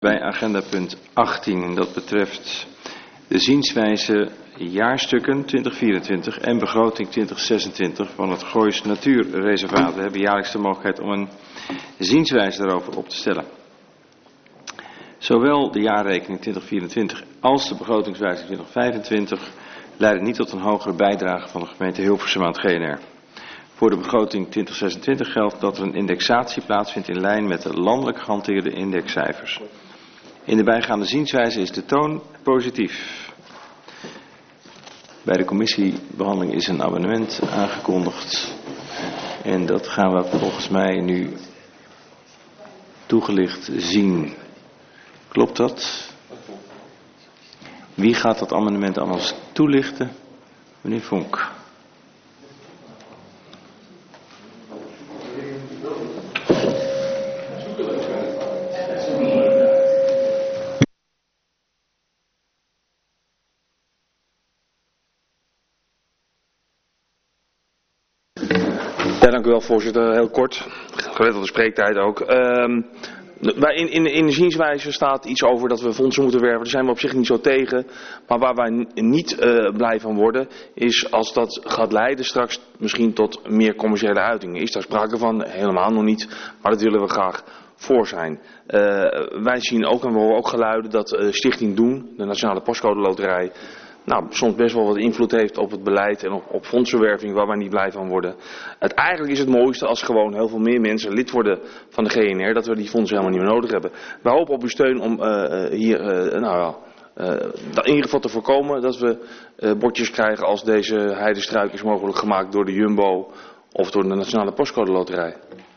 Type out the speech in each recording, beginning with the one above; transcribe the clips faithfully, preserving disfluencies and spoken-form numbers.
Bij agenda punt achttien, dat betreft de zienswijze jaarstukken twintig vierentwintig en begroting twintig zesentwintig van het Goois Natuurreservaat. We hebben jaarlijks de mogelijkheid om een zienswijze daarover op te stellen. Zowel de jaarrekening twintig vierentwintig als de begrotingswijziging twintig vijfentwintig leiden niet tot een hogere bijdrage van de gemeente Hilversum aan het G N R. Voor de begroting twintig zesentwintig geldt dat er een indexatie plaatsvindt in lijn met de landelijk gehanteerde indexcijfers. In de bijgaande zienswijze is de toon positief. Bij de commissiebehandeling is een amendement aangekondigd. En dat gaan we volgens mij nu toegelicht zien. Klopt dat? Wie gaat dat amendement aan ons toelichten? Meneer Vonk. Ja, dank u wel, voorzitter. Heel kort. Gelet op de spreektijd ook. Um, in, in, in de zienswijze staat iets over dat we fondsen moeten werven. Daar zijn we op zich niet zo tegen. Maar waar wij niet uh, blij van worden, is als dat gaat leiden straks misschien tot meer commerciële uitingen. Is daar sprake van? Helemaal nog niet. Maar dat willen we graag voor zijn. Uh, wij zien ook, en we horen ook geluiden, dat uh, Stichting Doen, de Nationale Postcode Loterij, nou, soms best wel wat invloed heeft op het beleid en op, op fondsenwerving waar wij niet blij van worden. Het, eigenlijk is het mooiste als gewoon heel veel meer mensen lid worden van de G N R, dat we die fondsen helemaal niet meer nodig hebben. Wij hopen op uw steun om uh, hier, uh, nou ja, uh, in ieder geval te voorkomen dat we uh, bordjes krijgen als deze heidestruik is mogelijk gemaakt door de Jumbo of door de Nationale Postcode Loterij.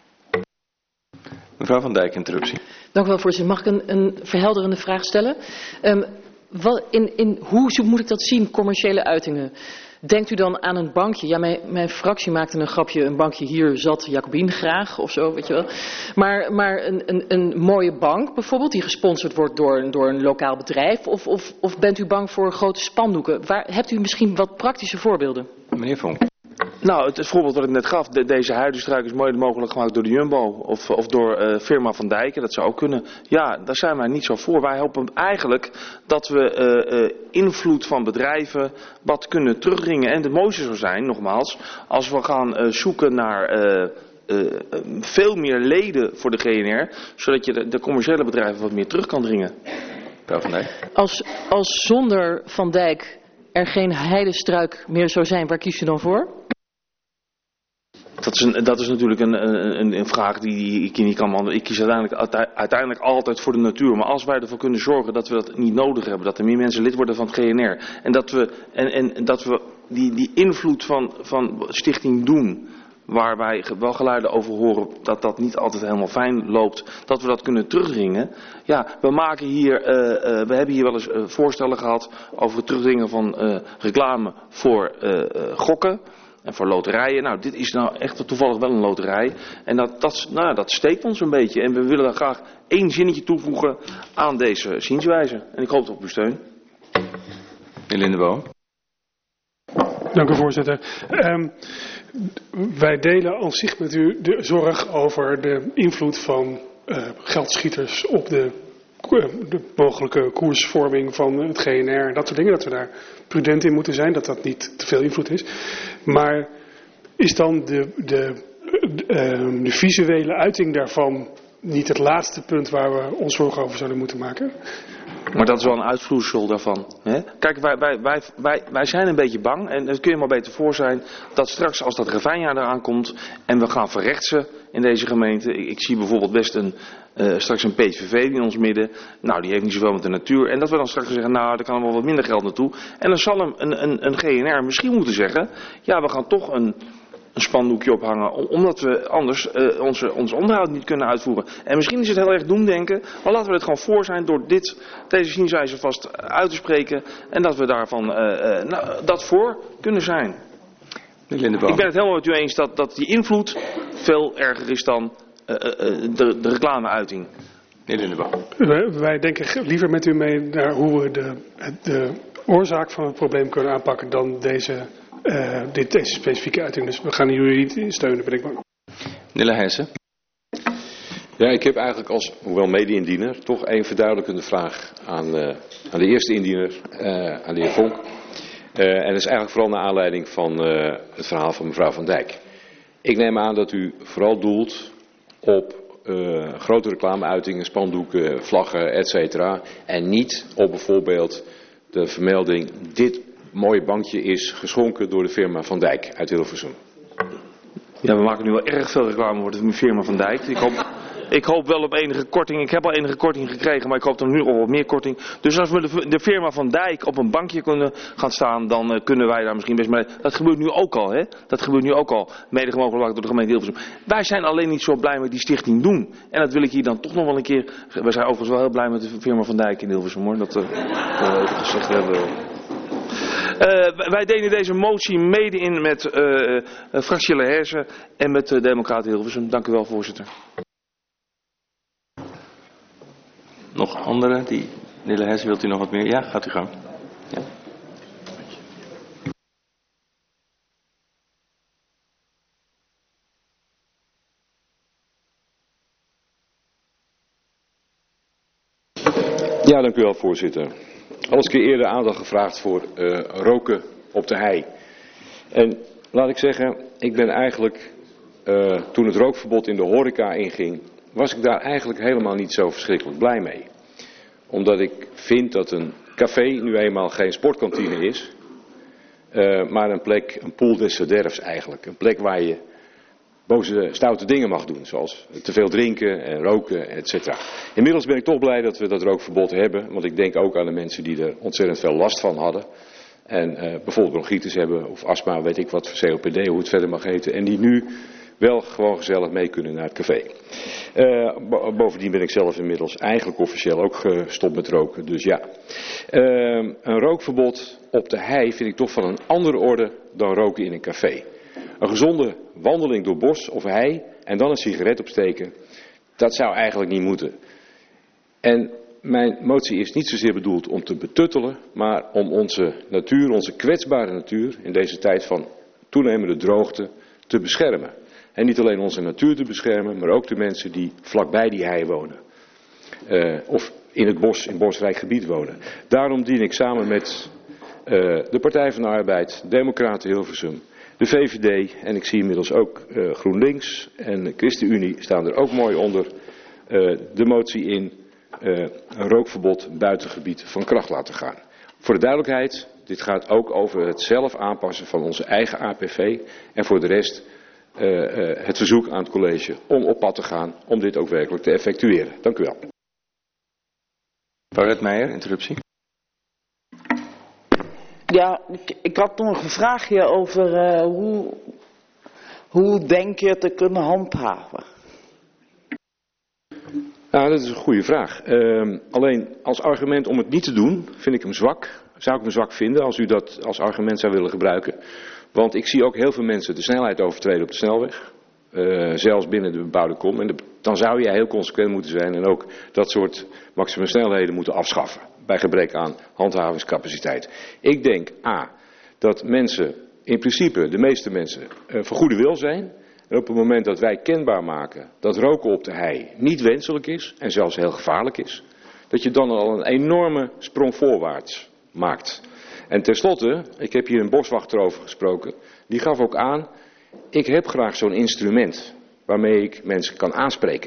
Mevrouw Van Dijk, interruptie. Dank u wel, voorzitter. Mag ik een, een verhelderende vraag stellen? Um, Wat, in, in, hoe moet ik dat zien, commerciële uitingen? Denkt u dan aan een bankje? Ja, mijn, mijn fractie maakte een grapje, een bankje hier zat Jacobien graag of zo, weet je wel. Maar, maar een, een, een mooie bank bijvoorbeeld, die gesponsord wordt door, door een lokaal bedrijf. Of, of, of bent u bang voor grote spandoeken? Waar, hebt u misschien wat praktische voorbeelden? Meneer Vonk. Nou, het, het voorbeeld wat ik net gaf, de, deze huidenstruik is mooi mogelijk gemaakt door de Jumbo of, of door uh, firma Van Dijken, dat zou ook kunnen. Ja, daar zijn wij niet zo voor. Wij hopen eigenlijk dat we uh, uh, invloed van bedrijven wat kunnen terugdringen. En het mooiste zou zijn, nogmaals, als we gaan uh, zoeken naar uh, uh, veel meer leden voor de G N R, zodat je de, de commerciële bedrijven wat meer terug kan dringen. Mevrouw Van Dijk. Als, als zonder Van Dijk er geen heidestruik meer zou zijn, waar kies je dan voor? Dat is, een, dat is natuurlijk een, een, een vraag die ik niet kan beantwoorden. Ik kies uiteindelijk, uiteindelijk altijd voor de natuur. Maar als wij ervoor kunnen zorgen dat we dat niet nodig hebben. Dat er meer mensen lid worden van het G N R. En dat we, en, en dat we die, die invloed van, van Stichting Doen, waar wij wel geluiden over horen dat dat niet altijd helemaal fijn loopt, dat we dat kunnen terugdringen. Ja, we maken hier, uh, uh, we hebben hier wel eens uh, voorstellen gehad over het terugdringen van uh, reclame voor uh, uh, gokken. En voor loterijen, nou dit is nou echt toevallig wel een loterij. En dat, dat, nou, dat steekt ons een beetje. En we willen daar graag één zinnetje toevoegen aan deze zienswijze. En ik hoop op uw steun. Meneer Lindeboom. Dank u, voorzitter. Um, wij delen aan zich met u de zorg over de invloed van uh, geldschieters op de, uh, de mogelijke koersvorming van het G N R en dat soort dingen. Dat we daar prudent in moeten zijn, dat dat niet te veel invloed is. Maar is dan de, de, de, uh, de visuele uiting daarvan niet het laatste punt waar we ons zorgen over zouden moeten maken? Maar dat is wel een uitvloeisel daarvan. Hè? Kijk, wij, wij, wij, wij, wij zijn een beetje bang, en dat kun je maar beter voor zijn, dat straks als dat ravijnjaar eraan komt en we gaan verrechtsen in deze gemeente. Ik, ik zie bijvoorbeeld best een, uh, straks een P V V in ons midden. Nou, die heeft niet zoveel met de natuur. En dat we dan straks zeggen, nou, daar kan wel wat minder geld naartoe. En dan zal een, een, een G N R misschien moeten zeggen, ja, we gaan toch een, een spandoekje ophangen, omdat we anders uh, onze, ons onderhoud niet kunnen uitvoeren. En misschien is het heel erg doemdenken, maar laten we het gewoon voor zijn door dit, deze zienswijze vast uit te spreken en dat we daarvan uh, uh, nou, dat voor kunnen zijn. Ik ben het helemaal met u eens dat, dat die invloed veel erger is dan uh, uh, de, de reclameuiting. Wij, wij denken liever met u mee naar hoe we de, de oorzaak van het probleem kunnen aanpakken dan deze, uh, dit, deze specifieke uiting. Dus we gaan jullie niet steunen, ben ik bang. Meneer Heijsen. Ja, ik heb eigenlijk als, hoewel mede-indiener, toch één verduidelijkende vraag aan, uh, aan de eerste indiener, uh, aan de heer Vonk. Uh, en dat is eigenlijk vooral naar aanleiding van uh, het verhaal van mevrouw Van Dijk. Ik neem aan dat u vooral doelt op uh, grote reclameuitingen, spandoeken, vlaggen, et cetera. En niet op bijvoorbeeld de vermelding, dit mooie bankje is geschonken door de firma Van Dijk uit Hilversum. Ja, we maken nu wel erg veel reclame voor de firma Van Dijk. Ik hoop, ik hoop wel op enige korting. Ik heb al enige korting gekregen, maar ik hoop dan nu op wat meer korting. Dus als we de, de firma Van Dijk op een bankje kunnen gaan staan, dan uh, kunnen wij daar misschien best mee. Dat gebeurt nu ook al, hè? Dat gebeurt nu ook al. Mede mogelijk door de gemeente Hilversum. Wij zijn alleen niet zo blij met die stichting doen. En dat wil ik hier dan toch nog wel een keer. We zijn overigens wel heel blij met de firma Van Dijk in Hilversum, hoor. Dat uh, we even gezegd hebben. Uh, wij delen deze motie mede in met uh, uh, fractie Leherse en met de uh, Democraten Hilversum. Dank u wel, voorzitter. Nog anderen? Die, meneer Leherse, wilt u nog wat meer? Ja, gaat u gang. Ja. Ja, dank u wel, voorzitter. Al eens een keer eerder aandacht gevraagd voor uh, roken op de hei. En laat ik zeggen, ik ben eigenlijk, uh, toen het rookverbod in de horeca inging, was ik daar eigenlijk helemaal niet zo verschrikkelijk blij mee. Omdat ik vind dat een café nu eenmaal geen sportkantine is, uh, maar een plek, een pool des verderfs eigenlijk. Een plek waar je boze, stoute dingen mag doen, zoals te veel drinken en roken, et cetera. Inmiddels ben ik toch blij dat we dat rookverbod hebben, want ik denk ook aan de mensen die er ontzettend veel last van hadden. En uh, bijvoorbeeld bronchitis hebben, of astma, weet ik wat, voor C O P D, hoe het verder mag heten. En die nu wel gewoon gezellig mee kunnen naar het café. Uh, bovendien ben ik zelf inmiddels eigenlijk officieel ook gestopt met roken, dus ja. Uh, een rookverbod op de hei vind ik toch van een andere orde dan roken in een café. Een gezonde wandeling door bos of hei en dan een sigaret opsteken, dat zou eigenlijk niet moeten. En mijn motie is niet zozeer bedoeld om te betuttelen, maar om onze natuur, onze kwetsbare natuur, in deze tijd van toenemende droogte, te beschermen. En niet alleen onze natuur te beschermen, maar ook de mensen die vlakbij die hei wonen. Uh, of in het bos, in bosrijk gebied wonen. Daarom dien ik samen met uh, de Partij van de Arbeid, Democraten Hilversum, de V V D en ik zie inmiddels ook uh, GroenLinks en ChristenUnie staan er ook mooi onder uh, de motie in uh, een rookverbod buitengebied van kracht laten gaan. Voor de duidelijkheid, dit gaat ook over het zelf aanpassen van onze eigen A P V en voor de rest uh, uh, het verzoek aan het college om op pad te gaan om dit ook werkelijk te effectueren. Dank u wel. Mevrouw Redmeijer, interruptie. Ja, ik, ik had nog een vraagje over uh, hoe, hoe denk je te kunnen handhaven? Nou, dat is een goede vraag. Uh, alleen als argument om het niet te doen, vind ik hem zwak. Zou ik hem zwak vinden als u dat als argument zou willen gebruiken. Want ik zie ook heel veel mensen de snelheid overtreden op de snelweg. Uh, zelfs binnen de bebouwde kom. En de, dan zou je heel consequent moeten zijn en ook dat soort maximumsnelheden moeten afschaffen. Bij gebrek aan handhavingscapaciteit. Ik denk A, dat mensen, in principe de meeste mensen, uh, van goede wil zijn. En op het moment dat wij kenbaar maken dat roken op de hei niet wenselijk is en zelfs heel gevaarlijk is. Dat je dan al een enorme sprong voorwaarts maakt. En tenslotte, ik heb hier een boswachter over gesproken. Die gaf ook aan, ik heb graag zo'n instrument waarmee ik mensen kan aanspreken.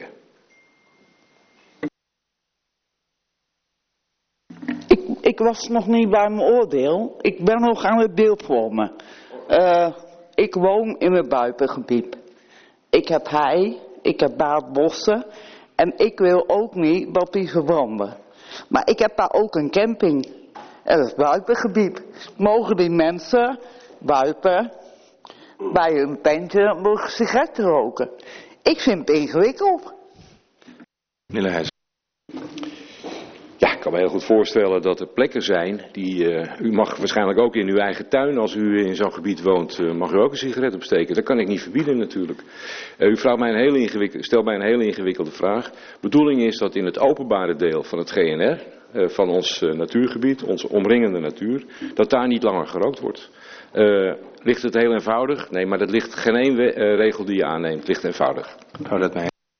Ik, ik was nog niet bij mijn oordeel. Ik ben nog aan het beeldvormen. Uh, ik woon in een buitengebied. Ik heb hei, ik heb baardbossen en ik wil ook niet dat die verbranden. Maar ik heb daar ook een camping. En dat is buitengebied. Mogen die mensen buiten bij hun tentje nog sigaretten roken? Ik vind het ingewikkeld. Meneer Leherse. Ja, ik kan me heel goed voorstellen dat er plekken zijn die, uh, u mag waarschijnlijk ook in uw eigen tuin, als u in zo'n gebied woont, uh, mag u ook een sigaret opsteken. Dat kan ik niet verbieden natuurlijk. Uh, u vraagt mij een hele ingewikkelde, stelt mij een hele ingewikkelde vraag. De bedoeling is dat in het openbare deel van het G N R, uh, van ons uh, natuurgebied, onze omringende natuur, dat daar niet langer gerookt wordt. Uh, ligt het heel eenvoudig? Nee, maar dat ligt geen één uh, regel die je aanneemt, ligt eenvoudig. Mevrouw Redmeijer.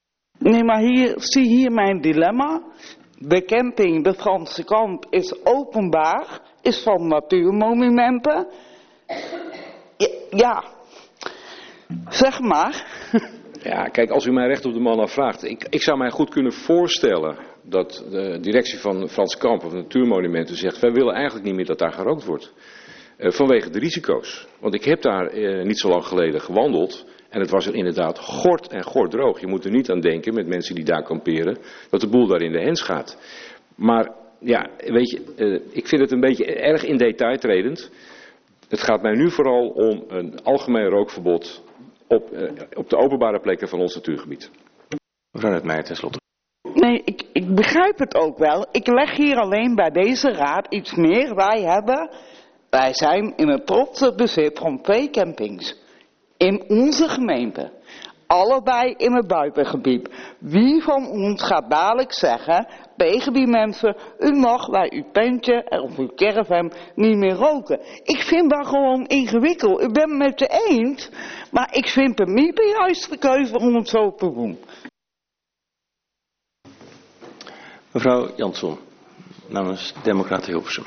Nee, maar hier, zie hier mijn dilemma. De camping, de Franse Kamp, is openbaar, is van natuurmonumenten. Ja, ja. Zeg maar. Ja, kijk, als u mij recht op de man afvraagt. Ik, ik zou mij goed kunnen voorstellen dat de directie van Frans Kamp of Natuurmonumenten zegt, wij willen eigenlijk niet meer dat daar gerookt wordt. Uh, vanwege de risico's. Want ik heb daar uh, niet zo lang geleden gewandeld. En het was er inderdaad gort en gort droog. Je moet er niet aan denken met mensen die daar kamperen, dat de boel daar in de hens gaat. Maar ja, weet je, uh, ik vind het een beetje erg in detail tredend. Het gaat mij nu vooral om een algemeen rookverbod op, uh, op de openbare plekken van ons natuurgebied. Mevrouw Netmeijer, tenslotte. Nee, ik, ik begrijp het ook wel. Ik leg hier alleen bij deze raad iets meer. Wij hebben, wij zijn in het trotse bezit van twee campings. In onze gemeente. Allebei in het buitengebied. Wie van ons gaat dadelijk zeggen tegen die mensen, u mag bij uw tentje of uw caravan niet meer roken. Ik vind dat gewoon ingewikkeld. Ik ben het met je eens, maar ik vind het niet de juiste keuze om het zo te doen. Mevrouw Jansson, namens Democraten Hilversum.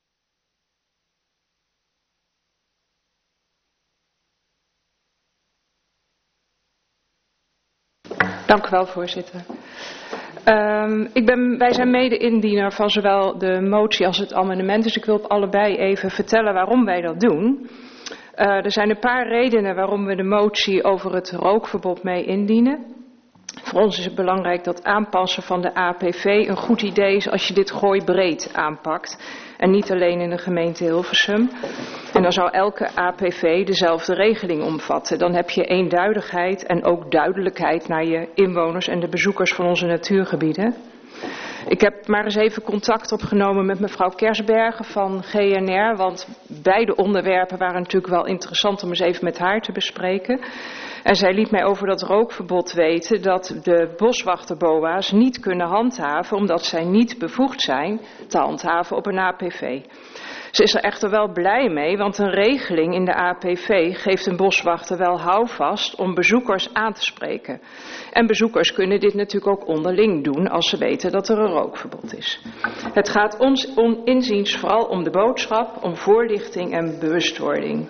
Dank u wel, voorzitter. Um, ik ben, wij zijn mede-indiener van zowel de motie als het amendement, dus ik wil op allebei even vertellen waarom wij dat doen. Uh, er zijn een paar redenen waarom we de motie over het rookverbod mee indienen. Voor ons is het belangrijk dat aanpassen van de A P V een goed idee is als je dit gooi breed aanpakt. En niet alleen in de gemeente Hilversum. En dan zou elke A P V dezelfde regeling omvatten. Dan heb je eenduidigheid en ook duidelijkheid naar je inwoners en de bezoekers van onze natuurgebieden. Ik heb maar eens even contact opgenomen met mevrouw Kersbergen van G N R. Want beide onderwerpen waren natuurlijk wel interessant om eens even met haar te bespreken. En zij liet mij over dat rookverbod weten dat de boswachterboa's niet kunnen handhaven omdat zij niet bevoegd zijn te handhaven op een A P V. Ze is er echter wel blij mee, want een regeling in de A P V geeft een boswachter wel houvast om bezoekers aan te spreken. En bezoekers kunnen dit natuurlijk ook onderling doen als ze weten dat er een rookverbod is. Het gaat ons inziens vooral om de boodschap, om voorlichting en bewustwording.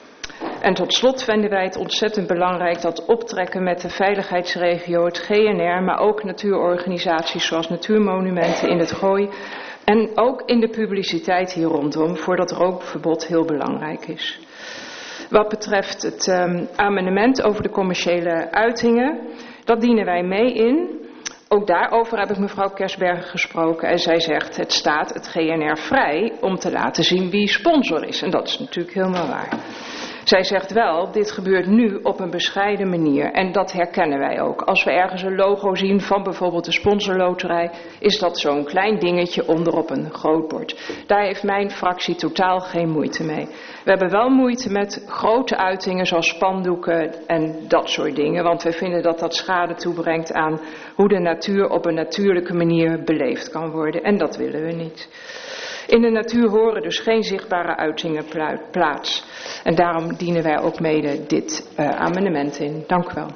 En tot slot vinden wij het ontzettend belangrijk dat optrekken met de veiligheidsregio, het G N R, maar ook natuurorganisaties zoals Natuurmonumenten in het Gooi en ook in de publiciteit hier rondom voor dat rookverbod heel belangrijk is. Wat betreft het um, amendement over de commerciële uitingen, dat dienen wij mee in. Ook daarover heb ik mevrouw Kersbergen gesproken en zij zegt het staat het G N R vrij om te laten zien wie sponsor is. En dat is natuurlijk helemaal waar. Zij zegt wel, dit gebeurt nu op een bescheiden manier en dat herkennen wij ook. Als we ergens een logo zien van bijvoorbeeld de sponsorloterij, is dat zo'n klein dingetje onderop een groot bord. Daar heeft mijn fractie totaal geen moeite mee. We hebben wel moeite met grote uitingen zoals spandoeken en dat soort dingen, want we vinden dat dat schade toebrengt aan hoe de natuur op een natuurlijke manier beleefd kan worden en dat willen we niet. In de natuur horen dus geen zichtbare uitingen plaats. En daarom dienen wij ook mede dit uh, amendement in. Dank u wel.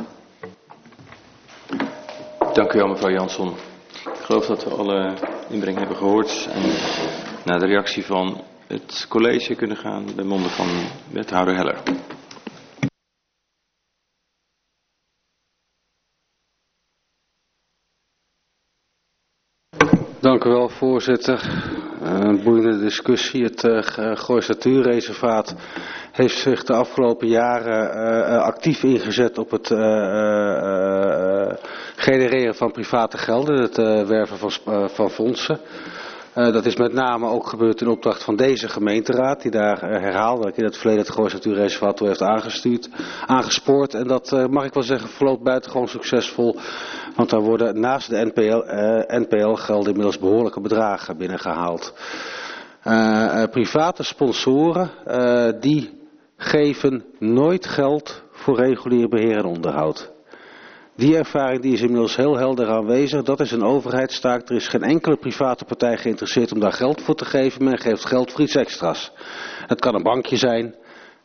Dank u wel, mevrouw Jansson. Ik geloof dat we alle inbreng hebben gehoord. En naar de reactie van het college kunnen gaan bij monden van wethouder Heller. Dank u wel, voorzitter. Een boeiende discussie. Het uh, Goois Natuurreservaat heeft zich de afgelopen jaren uh, actief ingezet op het uh, uh, genereren van private gelden, het uh, werven van, uh, van fondsen. Uh, dat is met name ook gebeurd in opdracht van deze gemeenteraad, die daar uh, herhaaldelijk in het verleden het Goois Natuurreservaat toe heeft aangestuurd, aangespoord. En dat uh, mag ik wel zeggen verloopt buitengewoon succesvol, want daar worden naast de N P L, uh, N P L-gelden inmiddels behoorlijke bedragen binnengehaald. Uh, uh, private sponsoren uh, die geven nooit geld voor regulier beheer en onderhoud. Die ervaring die is inmiddels heel helder aanwezig. Dat is een overheidstaak. Er is geen enkele private partij geïnteresseerd om daar geld voor te geven. Men geeft geld voor iets extra's. Het kan een bankje zijn.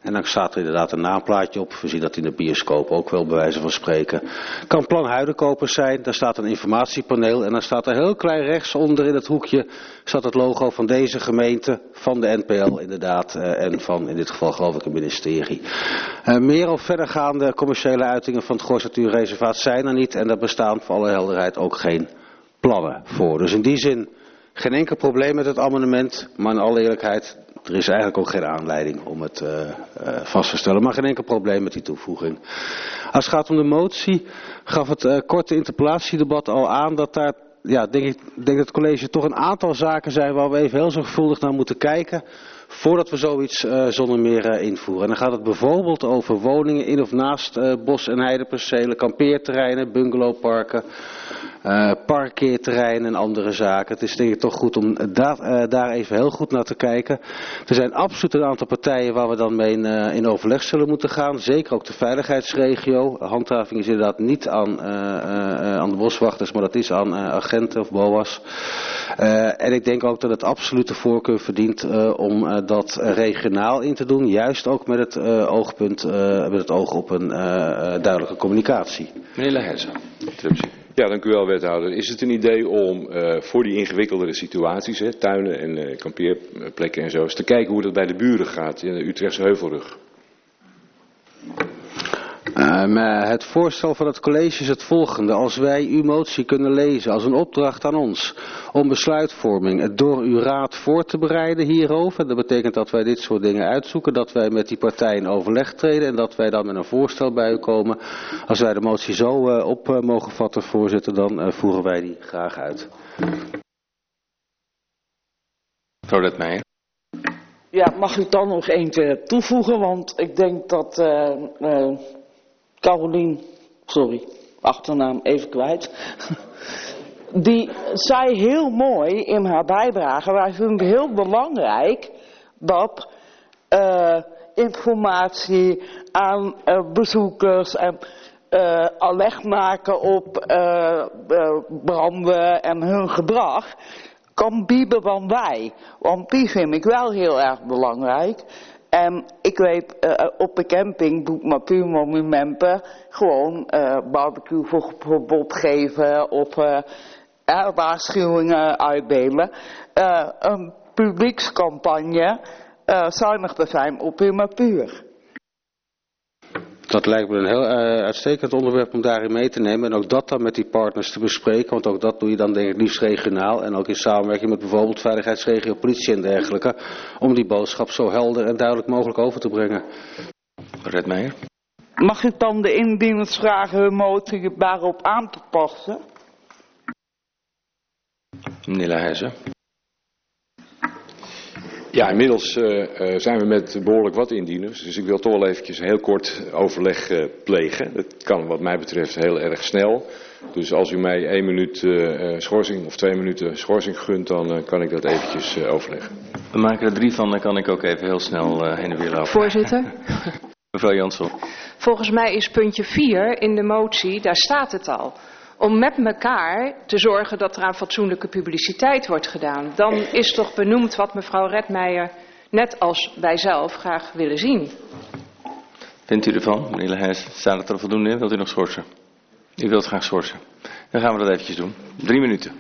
En dan staat er inderdaad een naamplaatje op. We zien dat in de bioscoop ook wel bij wijze van spreken. Kan Plan Huidenkopers zijn. Daar staat een informatiepaneel. En dan staat er heel klein rechts onder in het hoekje. Staat het logo van deze gemeente. Van de N P L inderdaad. Uh, en van in dit geval geloof ik een ministerie. Uh, meer of verdergaande commerciële uitingen van het Goois Natuurreservaat zijn er niet. En daar bestaan voor alle helderheid ook geen plannen voor. Dus in die zin geen enkel probleem met het amendement. Maar in alle eerlijkheid, er is eigenlijk ook geen aanleiding om het uh, uh, vast te stellen. Maar geen enkel probleem met die toevoeging. Als het gaat om de motie, gaf het uh, korte interpellatiedebat al aan dat daar, ja, denk ik, denk dat het college toch een aantal zaken zijn waar we even heel zorgvuldig naar moeten kijken. Voordat we zoiets uh, zonder meer uh, invoeren. En dan gaat het bijvoorbeeld over woningen in of naast uh, bos- en heidepercelen, kampeerterreinen, bungalowparken, uh, parkeerterreinen en andere zaken. Het is denk ik toch goed om da uh, daar even heel goed naar te kijken. Er zijn absoluut een aantal partijen waar we dan mee in, uh, in overleg zullen moeten gaan. Zeker ook de veiligheidsregio. Handhaving is inderdaad niet aan, uh, uh, aan de boswachters, maar dat is aan uh, agenten of B O A's. Uh, en ik denk ook dat het absoluut de voorkeur verdient uh, om uh, dat regionaal in te doen. Juist ook met het, uh, oogpunt, uh, met het oog op een uh, duidelijke communicatie. Meneer Leijzen, ja, dank u wel, wethouder. Is het een idee om uh, voor die ingewikkeldere situaties, hè, tuinen en uh, kampeerplekken en zo, eens te kijken hoe dat bij de buren gaat in de Utrechtse Heuvelrug? Um, uh, het voorstel van het college is het volgende. Als wij uw motie kunnen lezen als een opdracht aan ons om besluitvorming door uw raad voor te bereiden hierover. Dat betekent dat wij dit soort dingen uitzoeken, dat wij met die partijen in overleg treden en dat wij dan met een voorstel bij u komen. Als wij de motie zo uh, op uh, mogen vatten, voorzitter, dan uh, voeren wij die graag uit. Mevrouw Redmeijer. Ja, mag ik dan nog eentje toevoegen, want ik denk dat uh, uh, Carolien, sorry, achternaam even kwijt, die zei heel mooi in haar bijdrage, wij vinden het heel belangrijk dat uh, informatie aan uh, bezoekers en uh, alert maken op uh, uh, branden en hun gedrag kan bieden dan wij. Want die vind ik wel heel erg belangrijk. En ik weet, uh, op de camping doet natuurmonumenten gewoon uh, barbecueverbod geven of uh, uh, waarschuwingen uitdelen. Uh, een publiekscampagne uh, zuinig te zijn op uw natuur. Dat lijkt me een heel uh, uitstekend onderwerp om daarin mee te nemen. En ook dat dan met die partners te bespreken. Want ook dat doe je dan denk ik liefst regionaal. En ook in samenwerking met bijvoorbeeld veiligheidsregio, politie en dergelijke. Om die boodschap zo helder en duidelijk mogelijk over te brengen. Redmeijer. Mag ik dan de indieners vragen hun motie daarop aan te passen? Meneer Leijzen. Ja, inmiddels uh, uh, zijn we met behoorlijk wat indieners. Dus ik wil toch wel eventjes een heel kort overleg uh, plegen. Dat kan wat mij betreft heel erg snel. Dus als u mij één minuut uh, schorsing of twee minuten schorsing gunt, dan uh, kan ik dat eventjes uh, overleggen. We maken er drie van, dan kan ik ook even heel snel uh, heen en weer lopen. Voorzitter. Mevrouw Jansen. Volgens mij is puntje vier in de motie, daar staat het al. Om met elkaar te zorgen dat er aan fatsoenlijke publiciteit wordt gedaan. Dan is toch benoemd wat mevrouw Redmeijer, net als wij zelf, graag willen zien. Vindt u ervan, meneer Leijzen? Staat het er voldoende in? Wilt u nog schorsen? U wilt graag schorsen. Dan gaan we dat eventjes doen. Drie minuten.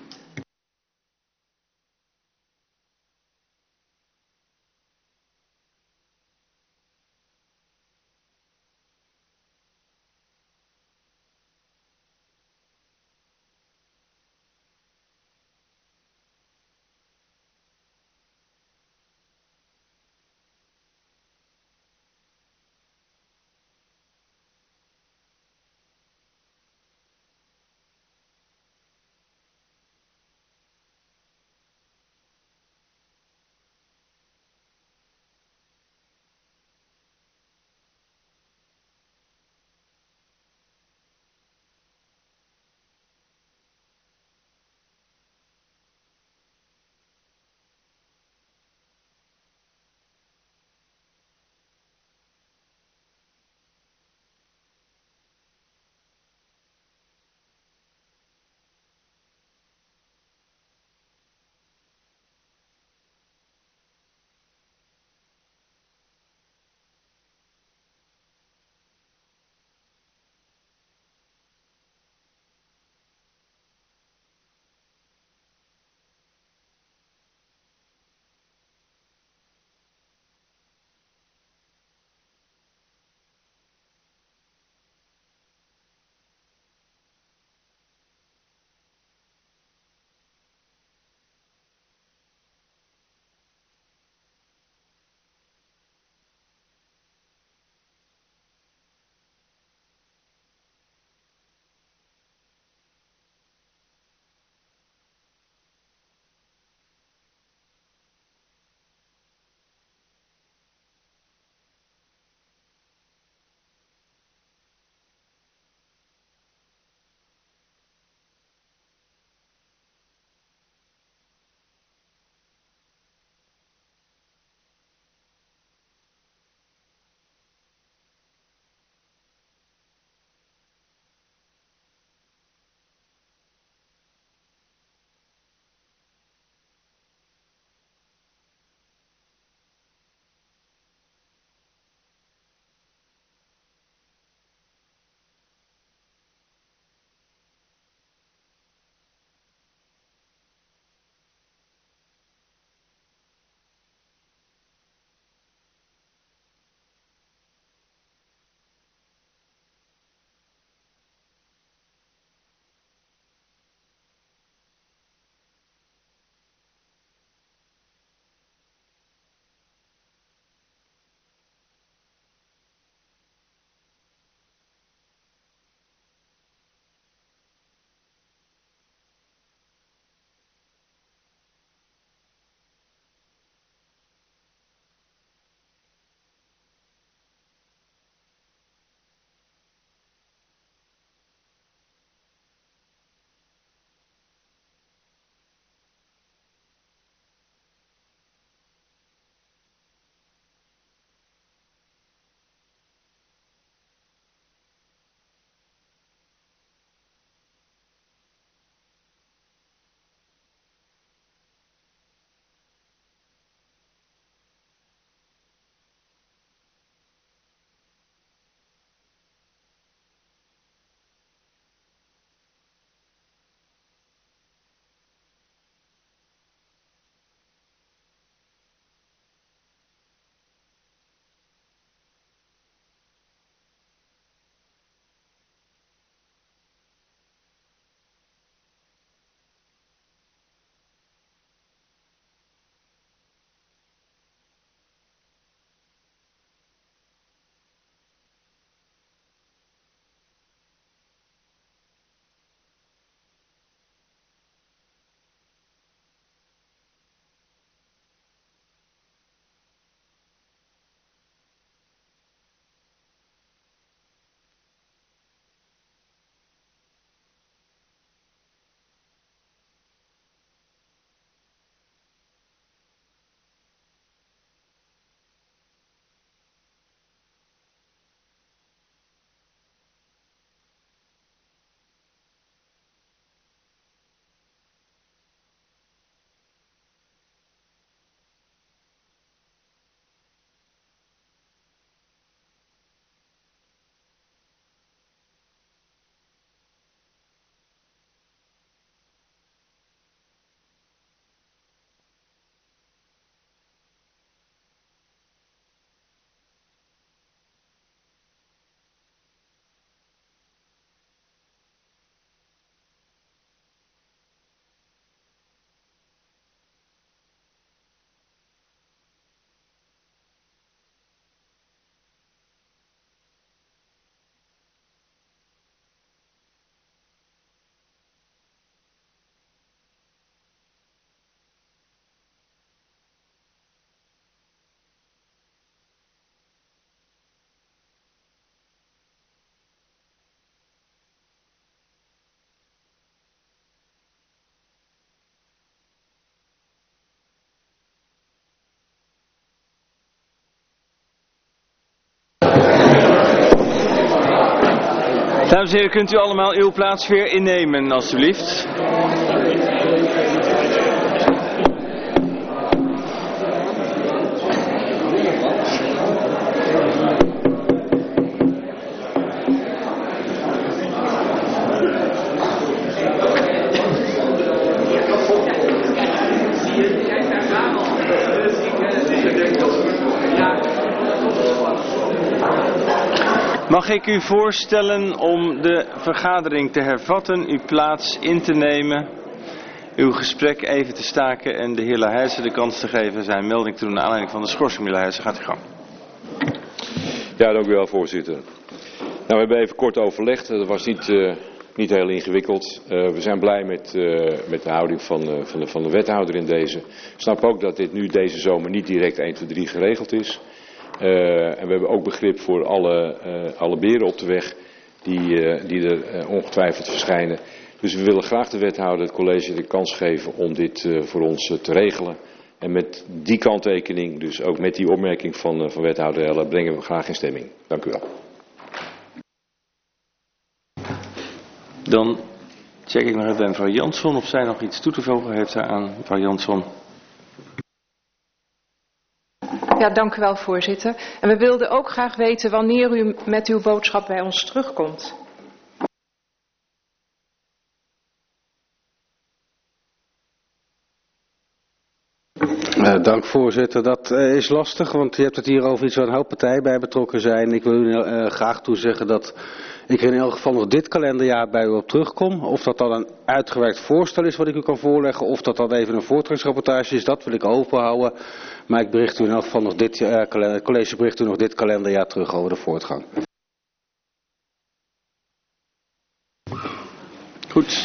Dames en heren, kunt u allemaal uw plaats weer innemen, alstublieft. Mag ik u voorstellen om de vergadering te hervatten, uw plaats in te nemen, uw gesprek even te staken en de heer Lahuijsen de kans te geven zijn melding te doen naar aanleiding van de schorsing. Meneer Lahuijsen, gaat u gang. Ja, dank u wel, voorzitter. Nou, we hebben even kort overlegd. Dat was niet, uh, niet heel ingewikkeld. Uh, we zijn blij met, uh, met de houding van, uh, van, de, van de wethouder in deze. Ik snap ook dat dit nu deze zomer niet direct één, twee, drie geregeld is. Uh, en we hebben ook begrip voor alle, uh, alle beren op de weg die, uh, die er uh, ongetwijfeld verschijnen. Dus we willen graag de wethouder, het college, de kans geven om dit uh, voor ons uh, te regelen. En met die kanttekening, dus ook met die opmerking van, uh, van wethouder Heller, brengen we graag in stemming. Dank u wel. Dan check ik nog even bij mevrouw Jansson of zij nog iets toe te voegen heeft aan mevrouw Jansson. Ja, dank u wel, voorzitter. En we wilden ook graag weten wanneer u met uw boodschap bij ons terugkomt. Uh, dank voorzitter. Dat uh, is lastig, want je hebt het hier over iets waar een hoop partijen bij betrokken zijn. Ik wil u uh, graag toezeggen dat ik er in elk geval nog dit kalenderjaar bij u op terugkom. Of dat dan een uitgewerkt voorstel is wat ik u kan voorleggen, of dat dan even een voortgangsrapportage is, dat wil ik open houden. Maar ik bericht u in elk geval nog dit, uh, het college bericht u nog dit kalenderjaar terug over de voortgang. Goed.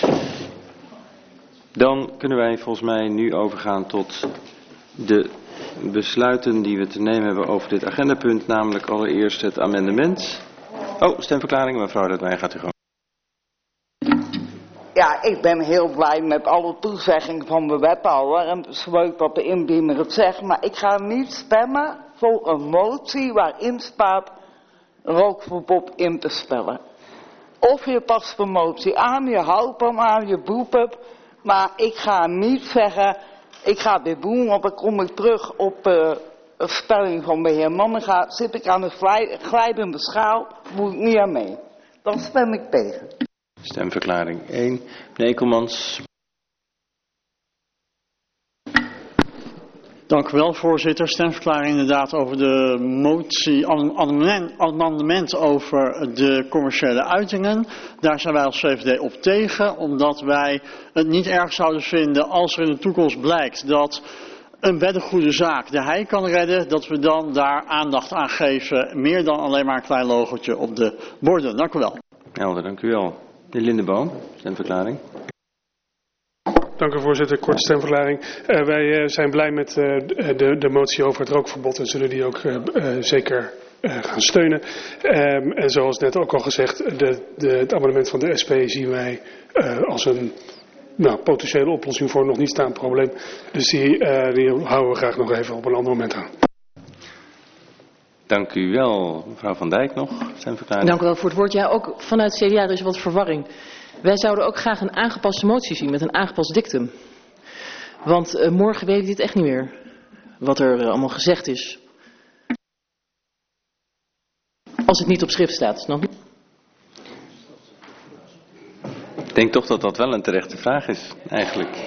Dan kunnen wij volgens mij nu overgaan tot de besluiten die we te nemen hebben over dit agendapunt. Namelijk allereerst het amendement. Oh, stemverklaring. Mevrouw Redmeijer, gaat u gewoon. Ja, ik ben heel blij met alle toezeggingen van de wethouder. En het is leuk dat de indiener het zegt. Maar ik ga niet stemmen voor een motie waarin staat rookverbod in te stellen. Of je past de motie aan, je houdt hem aan, je boept het. Maar ik ga niet zeggen, ik ga dit doen, want dan kom ik terug op uh, een stelling van de heer Mannega. Zit ik aan de glijdende schaal, doe ik niet aan mee. Dan stem ik tegen. Stemverklaring één. Meneer Ekelmans. Dank u wel, voorzitter. Stemverklaring inderdaad over de motie, amendement over de commerciële uitingen. Daar zijn wij als V V D op tegen, omdat wij het niet erg zouden vinden als er in de toekomst blijkt dat een beddengoede zaak de hei kan redden, dat we dan daar aandacht aan geven, meer dan alleen maar een klein logotje op de borden. Dank u wel. Helder, dank u wel. De heer Lindeboom, stemverklaring. Dank u voorzitter, korte stemverklaring. Uh, wij uh, zijn blij met uh, de, de motie over het rookverbod en zullen die ook uh, uh, zeker uh, gaan steunen. Um, en zoals net ook al gezegd, de, de, het amendement van de S P zien wij uh, als een nou, potentiële oplossing voor een nog niet staand probleem. Dus die, uh, die houden we graag nog even op een ander moment aan. Dank u wel. Mevrouw Van Dijk nog, stemverklaring. Dank u wel voor het woord. Ja, ook vanuit C D A er is wat verwarring. Wij zouden ook graag een aangepaste motie zien met een aangepast dictum. Want uh, morgen weet ik dit echt niet meer. Wat er uh, allemaal gezegd is. Als het niet op schrift staat, snap je? Ik denk toch dat dat wel een terechte vraag is, eigenlijk.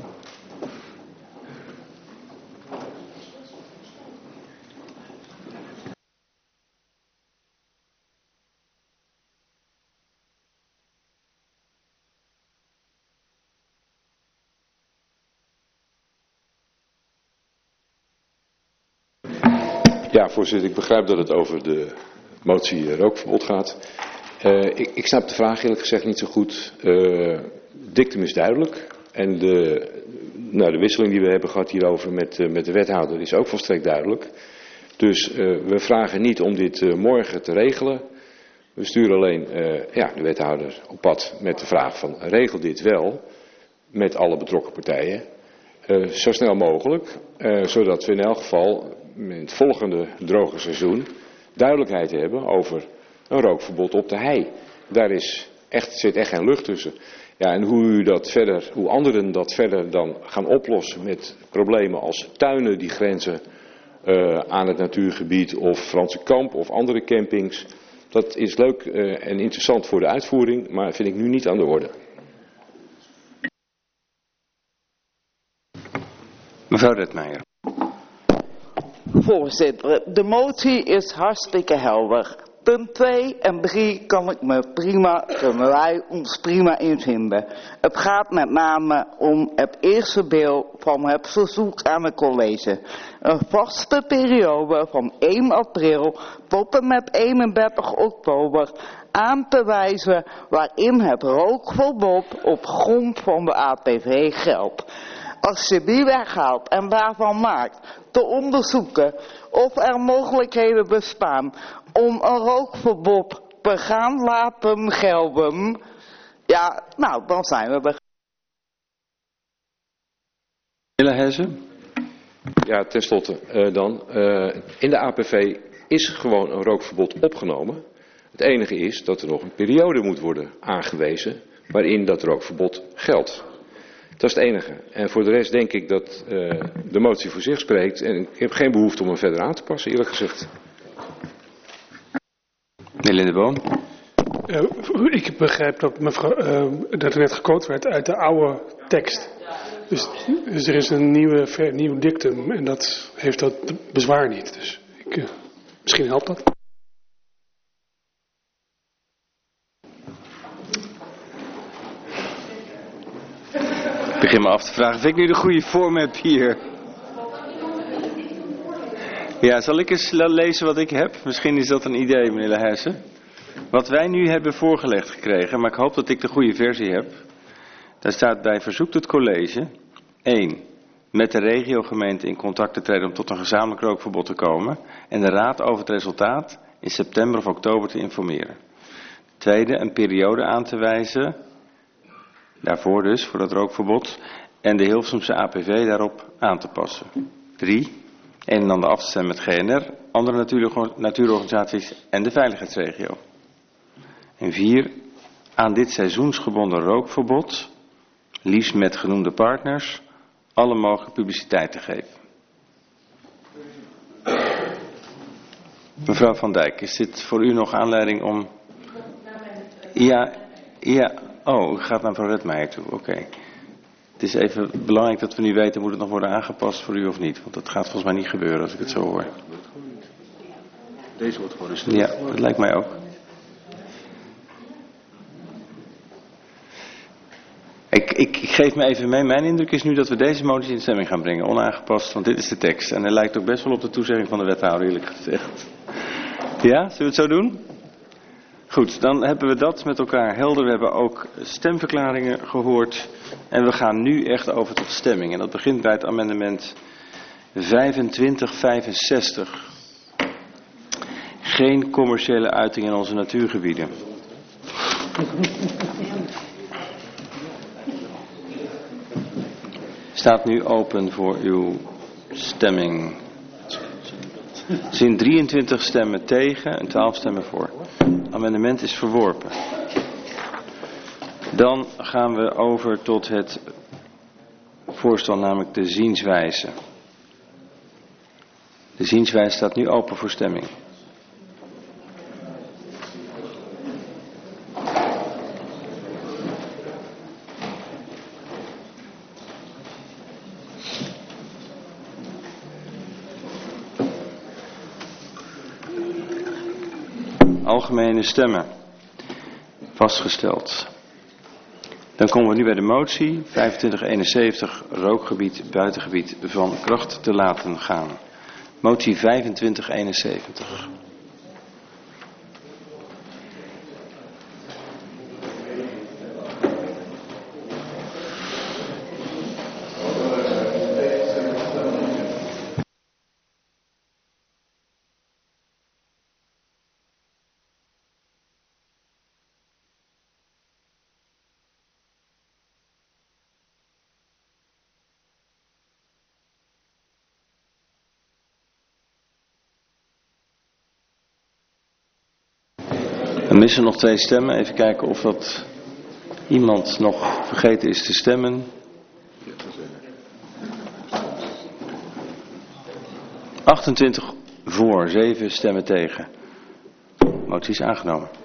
Ja, voorzitter, ik begrijp dat het over de motie rookverbod gaat. Uh, ik, ik snap de vraag eerlijk gezegd niet zo goed. Uh, dictum is duidelijk. En de, nou, de wisseling die we hebben gehad hierover met, uh, met de wethouder is ook volstrekt duidelijk. Dus uh, we vragen niet om dit uh, morgen te regelen. We sturen alleen uh, ja, de wethouder op pad met de vraag van regel dit wel met alle betrokken partijen. Uh, zo snel mogelijk. Uh, zodat we in elk geval in het volgende droge seizoen duidelijkheid hebben over een rookverbod op de hei. daar is echt, zit echt geen lucht tussen. Ja, en hoe, u dat verder, hoe anderen dat verder dan gaan oplossen met problemen als tuinen die grenzen uh, aan het natuurgebied of Franse Kamp of andere campings. Dat is leuk uh, en interessant voor de uitvoering, maar vind ik nu niet aan de orde. Mevrouw Redmeijer. Voorzitter, de motie is hartstikke helder. Punt twee en drie kan ik me prima, kunnen wij ons prima in vinden. Het gaat met name om het eerste deel van het verzoek aan het college. Een vaste periode van één april tot en met eenendertig oktober aan te wijzen waarin het rookverbod op grond van de A P V geldt. Als je die weghaalt en daarvan maakt te onderzoeken of er mogelijkheden bestaan om een rookverbod te gaan laten gelden, ja, nou, dan zijn we er. Meneer Hesse? Ja, tenslotte uh, dan. Uh, in de A P V is gewoon een rookverbod opgenomen. Het enige is dat er nog een periode moet worden aangewezen waarin dat rookverbod geldt. Dat is het enige. En voor de rest denk ik dat uh, de motie voor zich spreekt. En ik heb geen behoefte om hem verder aan te passen, eerlijk gezegd. Meneer Lindeboom. Uh, ik begrijp dat, mevrouw, uh, dat er net gequote werd uit de oude tekst. Dus, dus er is een nieuwe, ver, nieuw dictum en dat heeft dat bezwaar niet. Dus ik, uh, misschien helpt dat. Ik begin me af te vragen of ik nu de goede vorm heb hier. Ja, zal ik eens lezen wat ik heb? Misschien is dat een idee, meneer De Hesse. Wat wij nu hebben voorgelegd gekregen, maar ik hoop dat ik de goede versie heb. Daar staat bij: verzoekt het college één. Met de regiogemeente in contact te treden om tot een gezamenlijk rookverbod te komen. En de raad over het resultaat in september of oktober te informeren. Tweede, een periode aan te wijzen. Daarvoor dus, voor dat rookverbod. En de Hilversumse A P V daarop aan te passen. Drie. Een en ander af te stemmen met G N R, andere natuur, natuurorganisaties en de veiligheidsregio. En vier. Aan dit seizoensgebonden rookverbod, liefst met genoemde partners, alle mogelijke publiciteit te geven. Mevrouw Van Dijk, is dit voor u nog aanleiding om... Ja, ja. Oh, u gaat naar mevrouw Redmeijer toe, oké. Okay. Het is even belangrijk dat we nu weten, moet het nog worden aangepast voor u of niet? Want dat gaat volgens mij niet gebeuren als ik het zo hoor. Deze wordt gewoon een stuk. Ja, dat lijkt mij ook. Ik, ik, ik geef me even mee. Mijn indruk is nu dat we deze motie in stemming gaan brengen. Onaangepast, want dit is de tekst. En hij lijkt ook best wel op de toezegging van de wethouder, eerlijk gezegd. Ja, zullen we het zo doen? Goed, dan hebben we dat met elkaar helder. We hebben ook stemverklaringen gehoord. En we gaan nu echt over tot stemming. En dat begint bij het amendement vijfentwintig vijfenzestig. Geen commerciële uiting in onze natuurgebieden. Staat nu open voor uw stemming. Er zijn drieëntwintig stemmen tegen en twaalf stemmen voor. Het amendement is verworpen. Dan gaan we over tot het voorstel, namelijk de zienswijze. De zienswijze staat nu open voor stemming. Algemene stemmen. Vastgesteld. Dan komen we nu bij de motie vijfentwintig eenenzeventig rookgebied buitengebied van kracht te laten gaan. Motie vijfentwintig eenenzeventig. Er missen nog twee stemmen. Even kijken of dat iemand nog vergeten is te stemmen. achtentwintig voor, zeven stemmen tegen. Motie is aangenomen.